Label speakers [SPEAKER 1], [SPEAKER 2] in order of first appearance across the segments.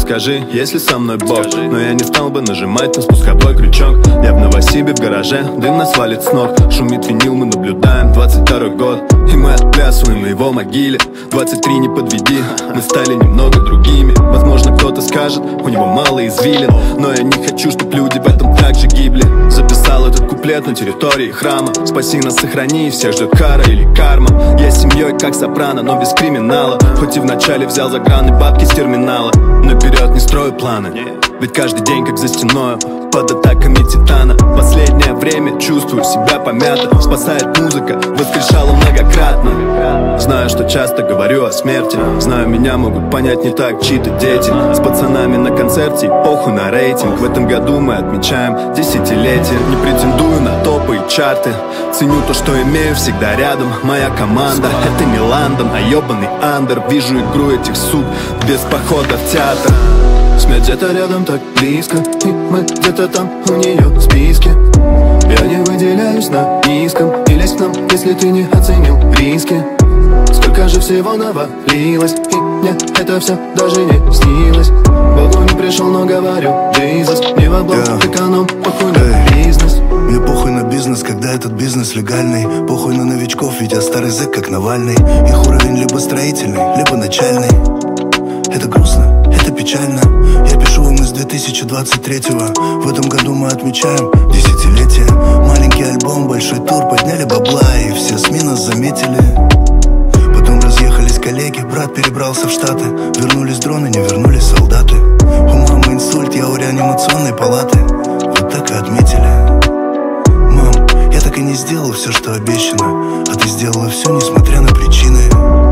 [SPEAKER 1] скажи, если со мной Бог. Но я не стал бы нажимать на спусковой крючок. Я в Новосибе в гараже, дым нас валит с ног. Шумит винил, мы наблюдаем 22-й год. И мы отплясываем на его могиле. 23 не подведи, мы стали немного другими. Возможно, кто-то скажет, у него мало извилин, но я не хочу, чтоб люди в этом так же гибли. Записал этот куплет на территории храма. Спаси нас, сохрани, всех ждет кара или карма. Я с семьей как Сопрано, но без криминала. Хоть и вначале взял за граны бабки с терминала, но вперед не строю планы, ведь каждый день как за стеною под атаками титана. Последнее время чувствую себя помято. Спасает музыка, воскрешала многократно. Знаю, что часто говорю о смерти. Знаю, меня могут понять не так чьи-то дети. С пацанами на концерте, похуй на рейтинг. В этом году мы отмечаем десятилетие. Не претендую на топы и чарты. Ценю то, что имею всегда рядом. Моя команда, это не Лондон, а ебаный андер. Вижу игру этих сук без похода в театр. Смерть где-то рядом, так близко, и мы где-то там у нее в списке. Я не выделяюсь на низком, и лезь к нам, если ты не оценил риски. Сколько же всего навалилось, и мне это все даже не снилось. Богу не пришел, но говорю, Jesus, не в облом, эконом, похуй на бизнес.
[SPEAKER 2] Мне похуй на бизнес, когда этот бизнес легальный. Похуй на новичков, ведь я старый зэк, как Навальный. Их уровень либо строительный, либо начальный. Это грустно, это печально. Я пишу вам из 2023-го. В этом году мы отмечаем десятилетие. Маленький альбом, большой тур, подняли бабла, и все СМИ нас заметили. Потом разъехались коллеги, брат перебрался в Штаты. Вернулись дроны, не вернулись солдаты. У мамы инсульт, я у реанимационной палаты. Вот так и отметили. Мам, я так и не сделал все, что обещано. А ты сделала все, несмотря на причины.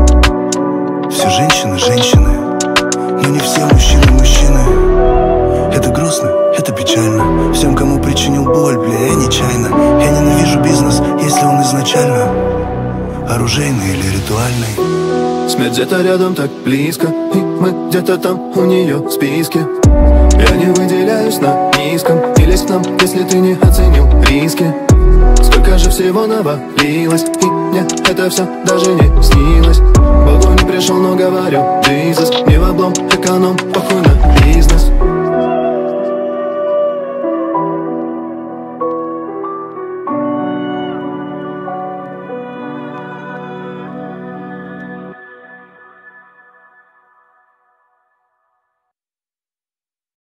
[SPEAKER 2] Все женщины, женщины. Но не все мужчины, мужчины. Это грустно, это печально. Всем, кому причинил боль, бля, я нечаянно. Я ненавижу бизнес, если он изначально оружейный или ритуальный.
[SPEAKER 1] Смерть где-то рядом, так близко, и мы где-то там у нее в списке. Я не выделяюсь на низком, и лезь к нам, если ты не оценил риски. Сколько же всего навалилось, и мне это все даже не снилось. Богу не пришел, но говорю, Jesus, не в облом, эконом, похуй